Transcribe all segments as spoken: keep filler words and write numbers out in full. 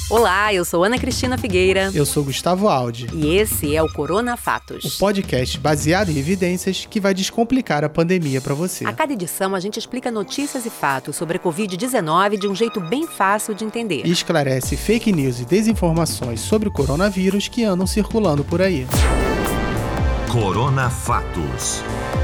Olá, eu sou Ana Cristina Figueira. Eu sou Gustavo Aldi. E esse é o Corona Fatos. O podcast baseado em evidências que vai descomplicar a pandemia para você. A cada edição, a gente explica notícias e fatos sobre a covid dezenove de um jeito bem fácil de entender. E esclarece fake news e desinformações sobre o coronavírus que andam circulando por aí. Corona Fatos.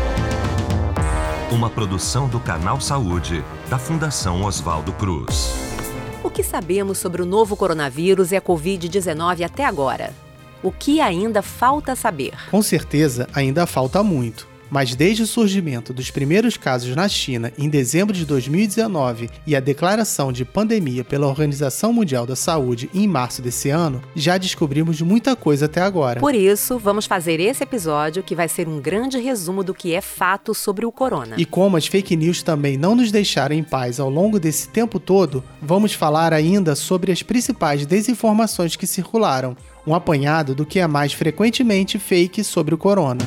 Uma produção do Canal Saúde, da Fundação Oswaldo Cruz. O que sabemos sobre o novo coronavírus e a covid dezenove até agora? O que ainda falta saber? Com certeza, ainda falta muito. Mas desde o surgimento dos primeiros casos na China em dezembro de dois mil e dezenove e a declaração de pandemia pela Organização Mundial da Saúde em março desse ano, já descobrimos muita coisa até agora. Por isso, vamos fazer esse episódio que vai ser um grande resumo do que é fato sobre o corona. E como as fake news também não nos deixaram em paz ao longo desse tempo todo, vamos falar ainda sobre as principais desinformações que circularam, um apanhado do que é mais frequentemente fake sobre o corona.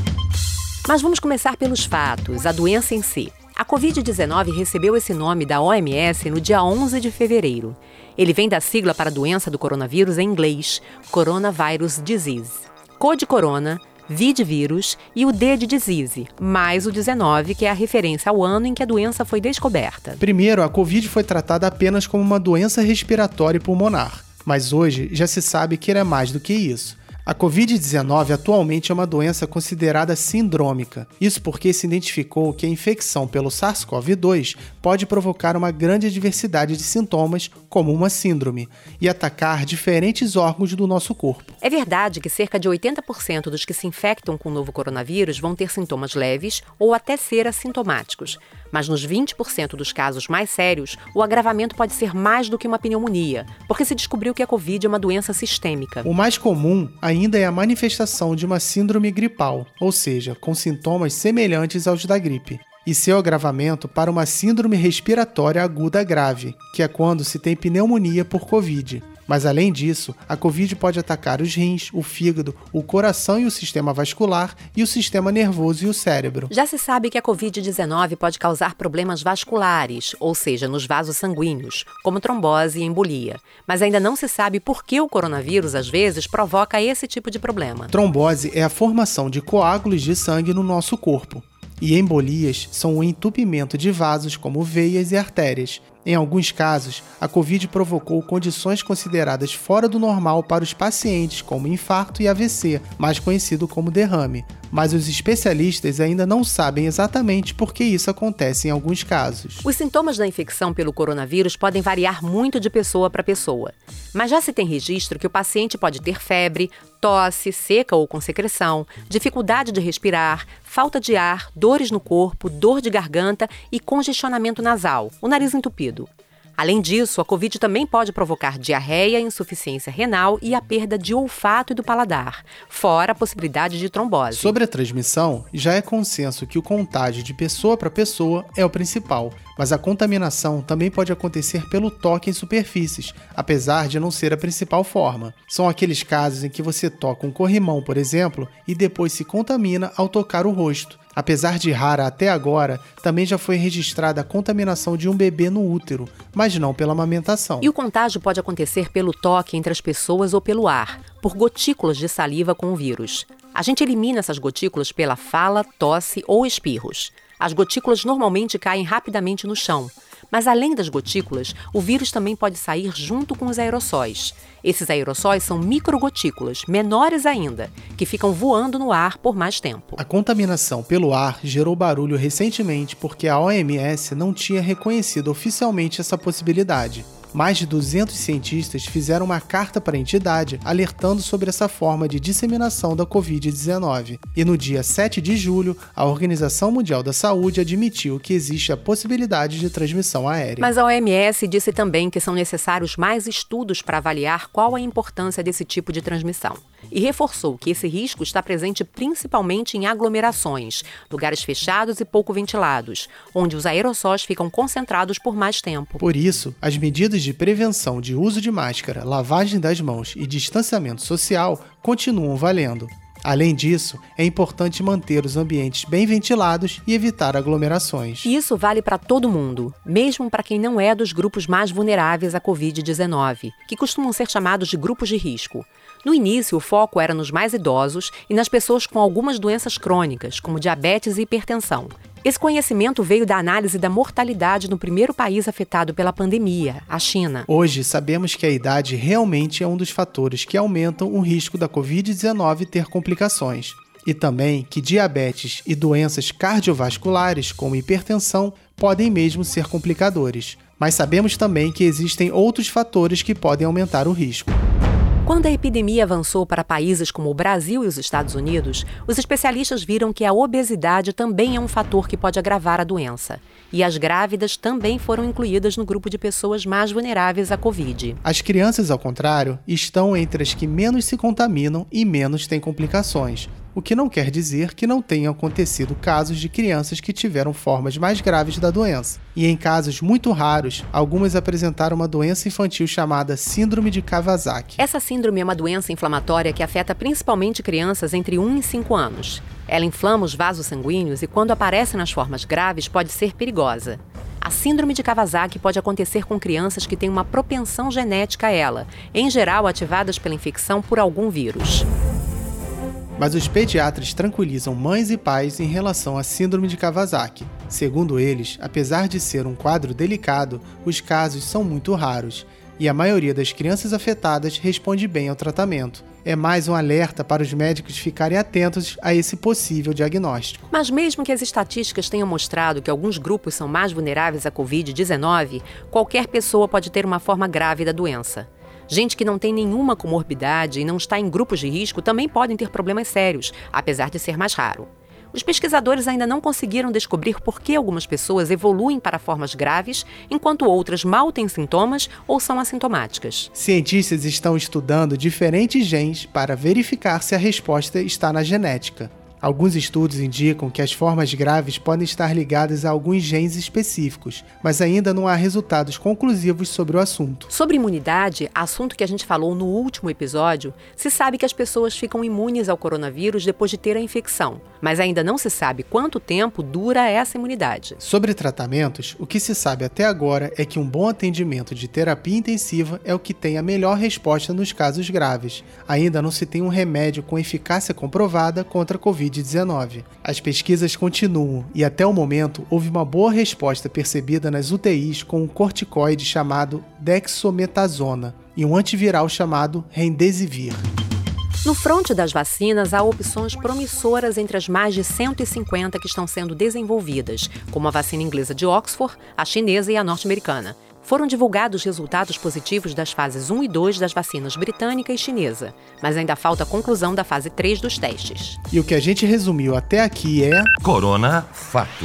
Mas vamos começar pelos fatos, a doença em si. A covid dezenove recebeu esse nome da O M S no dia onze de fevereiro. Ele vem da sigla para a doença do coronavírus em inglês, Coronavirus Disease. Co de corona, V de vírus e o D de disease, mais o dezenove, que é a referência ao ano em que a doença foi descoberta. Primeiro, a Covid foi tratada apenas como uma doença respiratória e pulmonar, mas hoje já se sabe que ela é mais do que isso. A covid dezenove atualmente é uma doença considerada sindrômica. Isso porque se identificou que a infecção pelo SARS-CoV dois pode provocar uma grande diversidade de sintomas, como uma síndrome, e atacar diferentes órgãos do nosso corpo. É verdade que cerca de oitenta por cento dos que se infectam com o novo coronavírus vão ter sintomas leves ou até ser assintomáticos. Mas nos vinte por cento dos casos mais sérios, o agravamento pode ser mais do que uma pneumonia, porque se descobriu que a Covid é uma doença sistêmica. O mais comum ainda é a manifestação de uma síndrome gripal, ou seja, com sintomas semelhantes aos da gripe, e seu agravamento para uma síndrome respiratória aguda grave, que é quando se tem pneumonia por Covid. Mas além disso, a Covid pode atacar os rins, o fígado, o coração e o sistema vascular e o sistema nervoso e o cérebro. Já se sabe que a covid dezenove pode causar problemas vasculares, ou seja, nos vasos sanguíneos, como trombose e embolia. Mas ainda não se sabe por que o coronavírus, às vezes, provoca esse tipo de problema. Trombose é a formação de coágulos de sangue no nosso corpo. E embolias são o entupimento de vasos como veias e artérias. Em alguns casos, a Covid provocou condições consideradas fora do normal para os pacientes, como infarto e A V C, mais conhecido como derrame. Mas os especialistas ainda não sabem exatamente por que isso acontece em alguns casos. Os sintomas da infecção pelo coronavírus podem variar muito de pessoa para pessoa. Mas já se tem registro que o paciente pode ter febre, tosse, seca ou com secreção, dificuldade de respirar, falta de ar, dores no corpo, dor de garganta e congestionamento nasal, o nariz entupido. Além disso, a Covid também pode provocar diarreia, insuficiência renal e a perda de olfato e do paladar, fora a possibilidade de trombose. Sobre a transmissão, já é consenso que o contágio de pessoa para pessoa é o principal, mas a contaminação também pode acontecer pelo toque em superfícies, apesar de não ser a principal forma. São aqueles casos em que você toca um corrimão, por exemplo, e depois se contamina ao tocar o rosto. Apesar de rara até agora, também já foi registrada a contaminação de um bebê no útero, mas não pela amamentação. E o contágio pode acontecer pelo toque entre as pessoas ou pelo ar, por gotículas de saliva com o vírus. A gente elimina essas gotículas pela fala, tosse ou espirros. As gotículas normalmente caem rapidamente no chão. Mas além das gotículas, o vírus também pode sair junto com os aerossóis. Esses aerossóis são microgotículas, menores ainda, que ficam voando no ar por mais tempo. A contaminação pelo ar gerou barulho recentemente porque a O M S não tinha reconhecido oficialmente essa possibilidade. Mais de duzentos cientistas fizeram uma carta para a entidade alertando sobre essa forma de disseminação da covid dezenove. E no dia sete de julho, a Organização Mundial da Saúde admitiu que existe a possibilidade de transmissão aérea. Mas a O M S disse também que são necessários mais estudos para avaliar qual a importância desse tipo de transmissão. E reforçou que esse risco está presente principalmente em aglomerações, lugares fechados e pouco ventilados, onde os aerossóis ficam concentrados por mais tempo. Por isso, as medidas de prevenção de uso de máscara, lavagem das mãos e distanciamento social continuam valendo. Além disso, é importante manter os ambientes bem ventilados e evitar aglomerações. E isso vale para todo mundo, mesmo para quem não é dos grupos mais vulneráveis à covid dezenove, que costumam ser chamados de grupos de risco. No início, o foco era nos mais idosos e nas pessoas com algumas doenças crônicas, como diabetes e hipertensão. Esse conhecimento veio da análise da mortalidade no primeiro país afetado pela pandemia, a China. Hoje, sabemos que a idade realmente é um dos fatores que aumentam o risco da covid dezenove ter complicações. E também que diabetes e doenças cardiovasculares, como hipertensão, podem mesmo ser complicadores. Mas sabemos também que existem outros fatores que podem aumentar o risco. Quando a epidemia avançou para países como o Brasil e os Estados Unidos, os especialistas viram que a obesidade também é um fator que pode agravar a doença. E as grávidas também foram incluídas no grupo de pessoas mais vulneráveis à Covid. As crianças, ao contrário, estão entre as que menos se contaminam e menos têm complicações. O que não quer dizer que não tenham acontecido casos de crianças que tiveram formas mais graves da doença. E em casos muito raros, algumas apresentaram uma doença infantil chamada Síndrome de Kawasaki. Essa síndrome é uma doença inflamatória que afeta principalmente crianças entre um e cinco anos. Ela inflama os vasos sanguíneos e, quando aparece nas formas graves, pode ser perigosa. A síndrome de Kawasaki pode acontecer com crianças que têm uma propensão genética a ela, em geral ativadas pela infecção por algum vírus. Mas os pediatras tranquilizam mães e pais em relação à síndrome de Kawasaki. Segundo eles, apesar de ser um quadro delicado, os casos são muito raros e a maioria das crianças afetadas responde bem ao tratamento. É mais um alerta para os médicos ficarem atentos a esse possível diagnóstico. Mas mesmo que as estatísticas tenham mostrado que alguns grupos são mais vulneráveis à covid dezenove, qualquer pessoa pode ter uma forma grave da doença. Gente que não tem nenhuma comorbidade e não está em grupos de risco também podem ter problemas sérios, apesar de ser mais raro. Os pesquisadores ainda não conseguiram descobrir por que algumas pessoas evoluem para formas graves, enquanto outras mal têm sintomas ou são assintomáticas. Cientistas estão estudando diferentes genes para verificar se a resposta está na genética. Alguns estudos indicam que as formas graves podem estar ligadas a alguns genes específicos, mas ainda não há resultados conclusivos sobre o assunto. Sobre imunidade, assunto que a gente falou no último episódio, se sabe que as pessoas ficam imunes ao coronavírus depois de ter a infecção, mas ainda não se sabe quanto tempo dura essa imunidade. Sobre tratamentos, o que se sabe até agora é que um bom atendimento de terapia intensiva é o que tem a melhor resposta nos casos graves. Ainda não se tem um remédio com eficácia comprovada contra a covid dezenove. As pesquisas continuam e até o momento houve uma boa resposta percebida nas U T Is com um corticoide chamado dexametasona e um antiviral chamado Remdesivir. No fronte das vacinas, há opções promissoras entre as mais de cento e cinquenta que estão sendo desenvolvidas, como a vacina inglesa de Oxford, a chinesa e a norte-americana. Foram divulgados resultados positivos das fases um e dois das vacinas britânica e chinesa, mas ainda falta a conclusão da fase três dos testes. E o que a gente resumiu até aqui é... Corona Fato.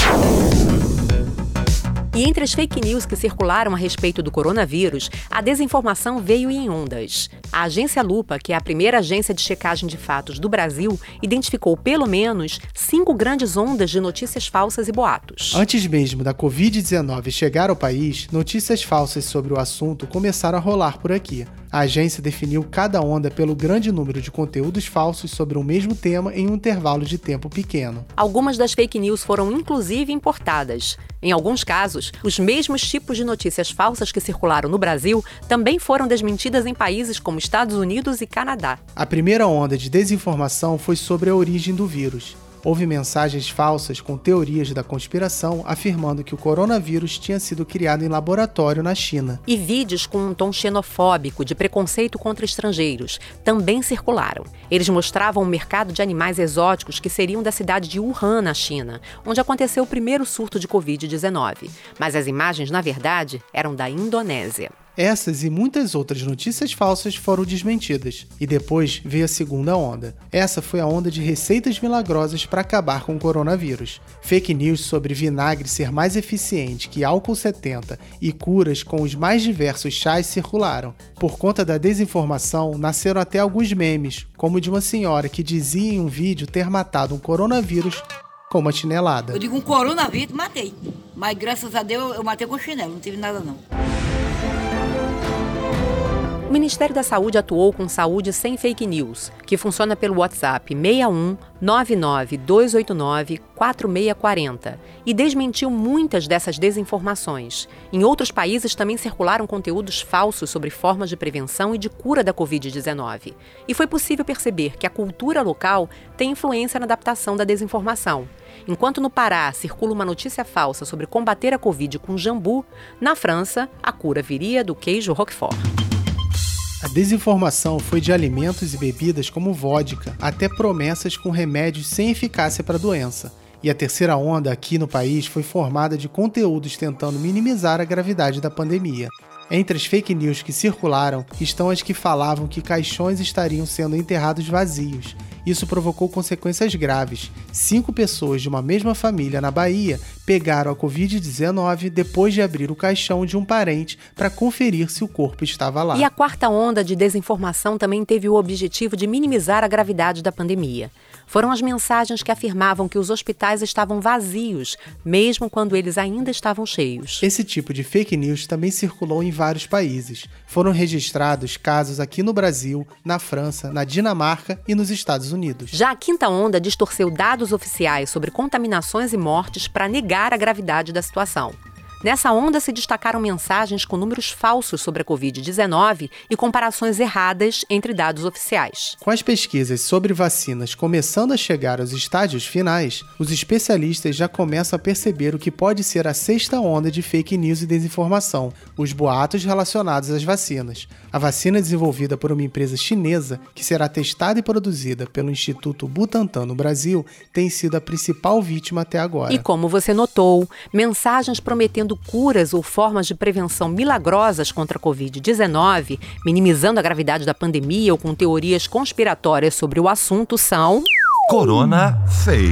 E entre as fake news que circularam a respeito do coronavírus, a desinformação veio em ondas. A agência Lupa, que é a primeira agência de checagem de fatos do Brasil, identificou pelo menos cinco grandes ondas de notícias falsas e boatos. Antes mesmo da covid dezenove chegar ao país, notícias falsas sobre o assunto começaram a rolar por aqui. A agência definiu cada onda pelo grande número de conteúdos falsos sobre o mesmo tema em um intervalo de tempo pequeno. Algumas das fake news foram inclusive importadas. Em alguns casos, os mesmos tipos de notícias falsas que circularam no Brasil também foram desmentidas em países como Estados Unidos e Canadá. A primeira onda de desinformação foi sobre a origem do vírus. Houve mensagens falsas com teorias da conspiração afirmando que o coronavírus tinha sido criado em laboratório na China. E vídeos com um tom xenofóbico de preconceito contra estrangeiros também circularam. Eles mostravam um mercado de animais exóticos que seriam da cidade de Wuhan, na China, onde aconteceu o primeiro surto de covid dezenove. Mas as imagens, na verdade, eram da Indonésia. Essas e muitas outras notícias falsas foram desmentidas. E depois veio a segunda onda. Essa foi a onda de receitas milagrosas para acabar com o coronavírus. Fake news sobre vinagre ser mais eficiente que álcool setenta e curas com os mais diversos chás circularam. Por conta da desinformação, nasceram até alguns memes, como o de uma senhora que dizia em um vídeo ter matado um coronavírus com uma chinelada. Eu digo um coronavírus, matei. Mas graças a Deus eu matei com chinelo, não tive nada não. O Ministério da Saúde atuou com Saúde Sem Fake News, que funciona pelo WhatsApp seis um nove nove dois oito nove quatro seis quatro zero e desmentiu muitas dessas desinformações. Em outros países também circularam conteúdos falsos sobre formas de prevenção e de cura da covid dezenove. E foi possível perceber que a cultura local tem influência na adaptação da desinformação. Enquanto no Pará circula uma notícia falsa sobre combater a Covid com jambu, na França a cura viria do queijo Roquefort. A desinformação foi de alimentos e bebidas como vodka, até promessas com remédios sem eficácia para a doença. E a terceira onda aqui no país foi formada de conteúdos tentando minimizar a gravidade da pandemia. Entre as fake news que circularam estão as que falavam que caixões estariam sendo enterrados vazios. Isso provocou consequências graves. Cinco pessoas de uma mesma família na Bahia pegaram a covid dezenove depois de abrir o caixão de um parente para conferir se o corpo estava lá. E a quarta onda de desinformação também teve o objetivo de minimizar a gravidade da pandemia. Foram as mensagens que afirmavam que os hospitais estavam vazios, mesmo quando eles ainda estavam cheios. Esse tipo de fake news também circulou em vários países. Foram registrados casos aqui no Brasil, na França, na Dinamarca e nos Estados Unidos. Já a quinta onda distorceu dados oficiais sobre contaminações e mortes para negar a gravidade da situação. Nessa onda se destacaram mensagens com números falsos sobre a covid dezenove e comparações erradas entre dados oficiais. Com as pesquisas sobre vacinas começando a chegar aos estágios finais, os especialistas já começam a perceber o que pode ser a sexta onda de fake news e desinformação, os boatos relacionados às vacinas. A vacina desenvolvida por uma empresa chinesa, que será testada e produzida pelo Instituto Butantan no Brasil, tem sido a principal vítima até agora. E como você notou, mensagens prometendo curas ou formas de prevenção milagrosas contra a covid dezenove, minimizando a gravidade da pandemia ou com teorias conspiratórias sobre o assunto são... Corona Fake.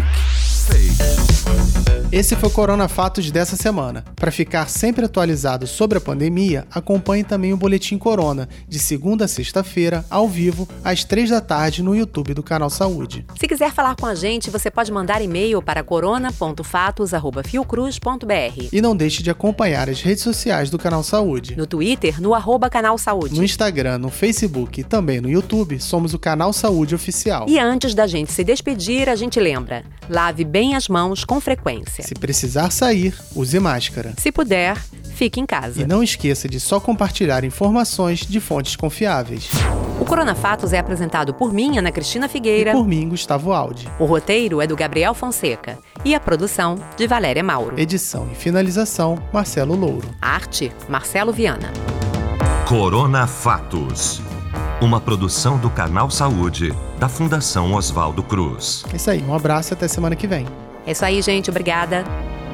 Fake. Esse foi o Corona Fatos dessa semana. Para ficar sempre atualizado sobre a pandemia, acompanhe também o Boletim Corona, de segunda a sexta-feira, ao vivo, às três da tarde, no YouTube do Canal Saúde. Se quiser falar com a gente, você pode mandar e-mail para corona ponto fatos arroba fiocruz ponto br. E não deixe de acompanhar as redes sociais do Canal Saúde. No Twitter, no arroba Canal Saúde. No Instagram, no Facebook e também no YouTube, somos o Canal Saúde Oficial. E antes da gente se despedir, a gente lembra, lave bem as mãos com frequência. Se precisar sair, use máscara. Se puder, fique em casa. E não esqueça de só compartilhar informações de fontes confiáveis. O Corona Fatos é apresentado por mim, Ana Cristina Figueira. E por mim, Gustavo Aldi. O roteiro é do Gabriel Fonseca. E a produção, de Valéria Mauro. Edição e finalização, Marcelo Louro. Arte, Marcelo Viana. Corona Fatos. Uma produção do Canal Saúde, da Fundação Oswaldo Cruz. É isso aí, um abraço e até semana que vem. É isso aí, gente. Obrigada.